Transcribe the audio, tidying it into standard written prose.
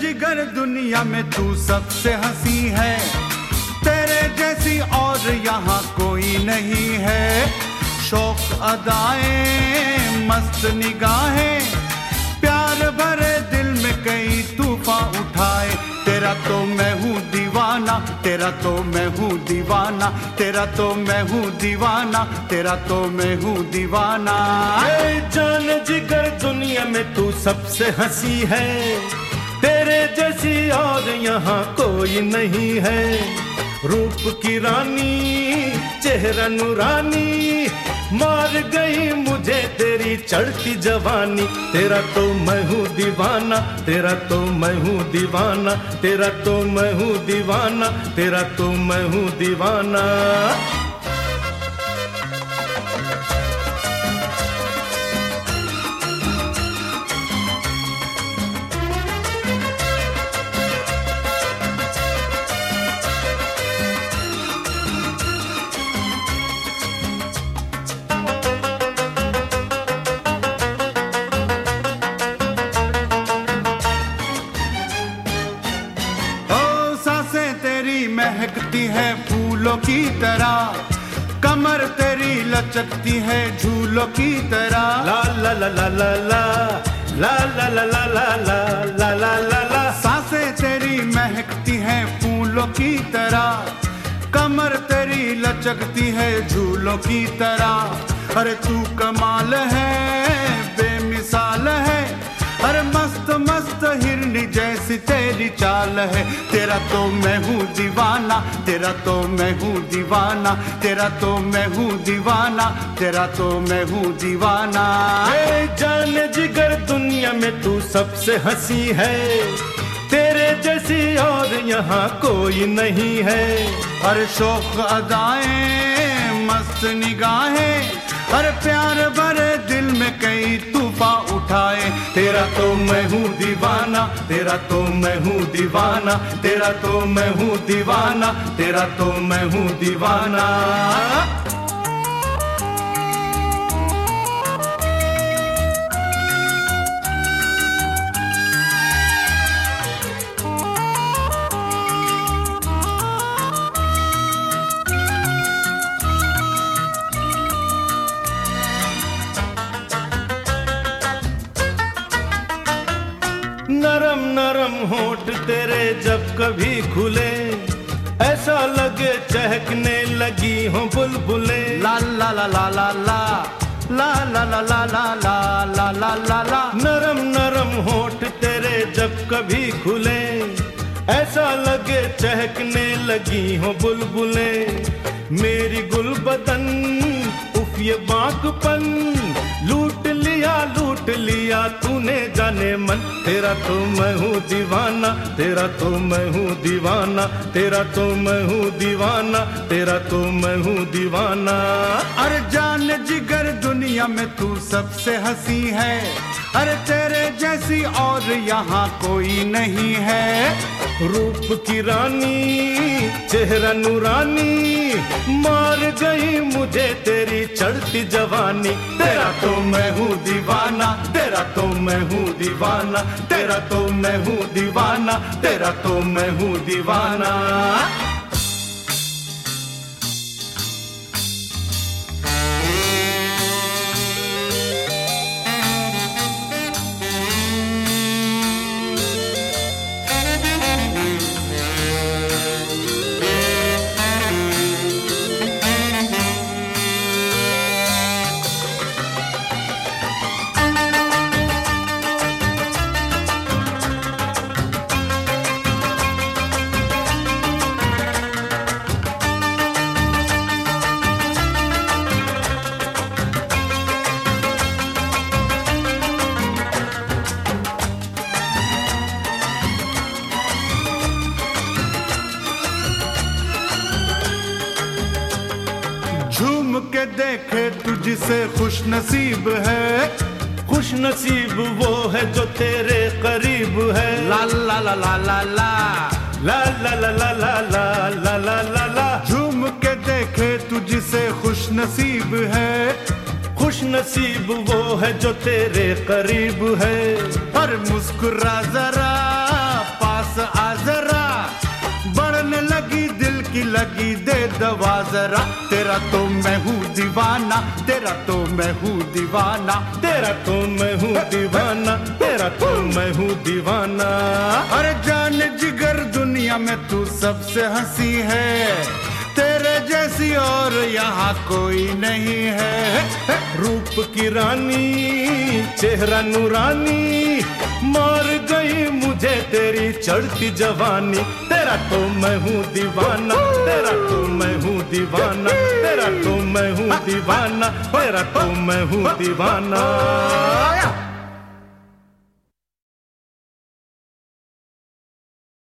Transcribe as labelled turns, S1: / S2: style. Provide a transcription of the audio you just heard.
S1: जिगर दुनिया में तू सबसे हंसी है, तेरे जैसी और यहाँ कोई नहीं है। शौक अदाएं मस्त निगाहें, प्यार भरे दिल में कई तूफान उठाए। तेरा तो मैं हूँ दीवाना, तेरा तो मैं हूँ दीवाना, तेरा तो मैं हूँ दीवाना, तेरा तो मैं हूँ दीवाना।
S2: जान जिगर दुनिया में तू सबसे हंसी है, तेरे जैसी और यहाँ कोई नहीं है। रूप की रानी चेहरा नूरानी, मार गई मुझे तेरी चढ़ती जवानी। तेरा तो मैं हूँ दीवाना, तेरा तो मैं हूँ दीवाना, तेरा तो मैं हूँ दीवाना, तेरा तो मैं हूँ दीवाना।
S1: महकती है फूलों की तरह, कमर तेरी लचकती है झूलों की तरह।
S2: ला ला ला ला ला ला ला ला ला ला ला ला ला ला ला।
S1: सांसें तेरी महकती है फूलों की तरह, कमर तेरी लचकती है झूलों की तरह। अरे तू कमाल है बेमिसाल है, अरे मस्त मस्त हिरनी जैसी तेरी चाल है। तेरा तो मैं हूँ दीवाना, तेरा तो मैं हूँ दीवाना, तेरा तो मैं हूँ दीवाना, तेरा तो मैं हूँ दीवाना।
S2: जान जिगर दुनिया में तू सबसे हंसी है, तेरे जैसी और यहाँ कोई नहीं है।
S1: अरे शौक अदाएं मस्त निगाहें, अरे प्यार भरे दिल में कई तूफान उठाए।
S2: तेरा तो मैं हूँ दीवाना, तेरा तो मैं हूँ दीवाना, तेरा तो मैं हूँ दीवाना, तेरा तो मैं हूँ दीवाना। नरम नरम होठ तेरे जब कभी खुले, ऐसा लगे चहकने लगी हो बुलबुलें।
S1: ला ला ला ला ला ला ला ला ला ला ला ला ला ला ला ला।
S2: नरम नरम होठ तेरे जब कभी खुले, ऐसा लगे चहकने लगी हो बुलबुलें। मेरी गुलबदन उफ ये बांकपन, लूट लिया तूने जाने मन। तेरा तो मैं हूँ दीवाना, तेरा तो मैं हूँ दीवाना, तेरा तो मैं हूँ दीवाना, तेरा तो मैं हूँ दीवाना।
S1: अरे जान जिगर दुनिया में तू सबसे हंसी है, अरे तेरे जैसी और यहाँ कोई नहीं है।
S2: रूप की रानी चेहरा नूरानी, मार गई मुझे तेरी चढ़ती जवानी।
S1: तेरा तो मैं हूँ दीवाना, तेरा तो मैं हूँ दीवाना, तेरा तो मैं हूँ दीवाना, तेरा तो मैं हूँ दीवाना। झूम के देखे तुझसे खुश नसीब है,
S2: खुश नसीब वो है जो तेरे करीब है।
S1: ला ला ला ला ला ला
S2: ला ला ला ला ला ला ला ला ला ला।
S1: झूम के देखे तुझसे खुश नसीब है,
S2: खुश नसीब वो है जो तेरे करीब है।
S1: और मुस्कुरा जरा जरा, तेरा तो मैं हूँ दीवाना, तेरा तो मैं हूँ दीवाना,
S2: तेरा तो मैं हूँ दीवाना, तेरा तो मैं हूँ दीवाना।
S1: अरे जान जिगर दुनिया में तू सबसे हंसी है, तेरे जैसी और यहाँ कोई नहीं है।
S2: रूप की रानी चेहरा नूरानी, मार गई मुझे तेरी चढ़ती जवानी। तेरा तो मैं हूँ दीवाना, तेरा तो मैं हूँ दीवाना, तेरा तो मैं हूँ दीवाना, तेरा तो मैं हूँ दीवाना।